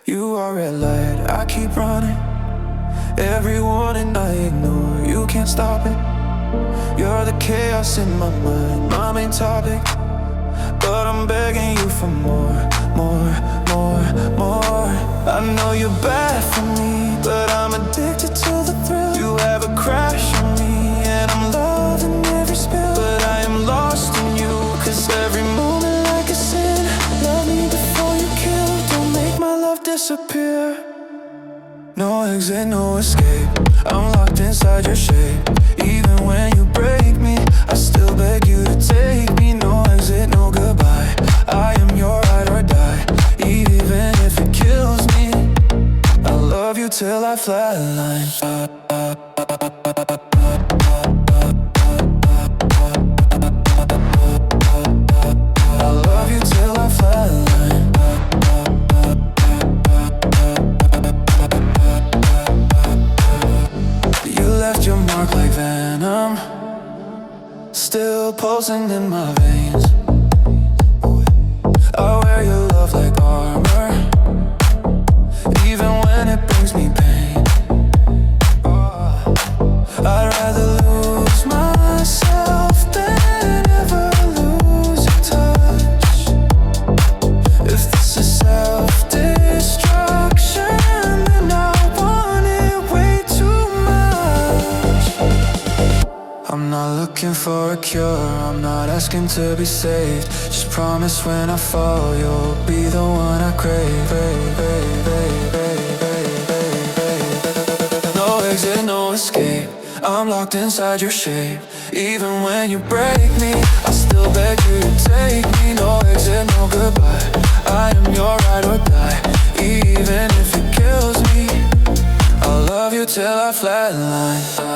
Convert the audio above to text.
You are red light, I keep running. Every warning I ignore, you can't stop it. You're the chaos in my mind, my main topic. But I'm begging you for more, more, more, more. I know you're bad for me, but I'm addicted to the thrill. You have a crash on me, and I'm loving every spill. But I am lost in you, cause every moment like a sin. Love me before you kill, don't make my love disappear. No exit, no escape, I'm locked inside your shape. Even when you break me, I still beg you to take me. No exit, no goodbye, I am your ride or die. Even if it kills me, I'll love you till I flatline. I'll love you till I flatline. You left your mark like venom, still pulsing in my veins. I wear your love like armor, even when it brings me pain. I'd rather lose myself than ever lose your touch. If this is self-destruction, then I want it way too much. I'm not looking for a cure, I'm not asking to be saved. Just promise when I fall, you'll be the one I crave. No exit, no escape, I'm locked inside your shape. Even when you break me, I still beg you to take me. No exit, no goodbye, I am your ride or die. Even if it kills me, I'll love you till I flatline.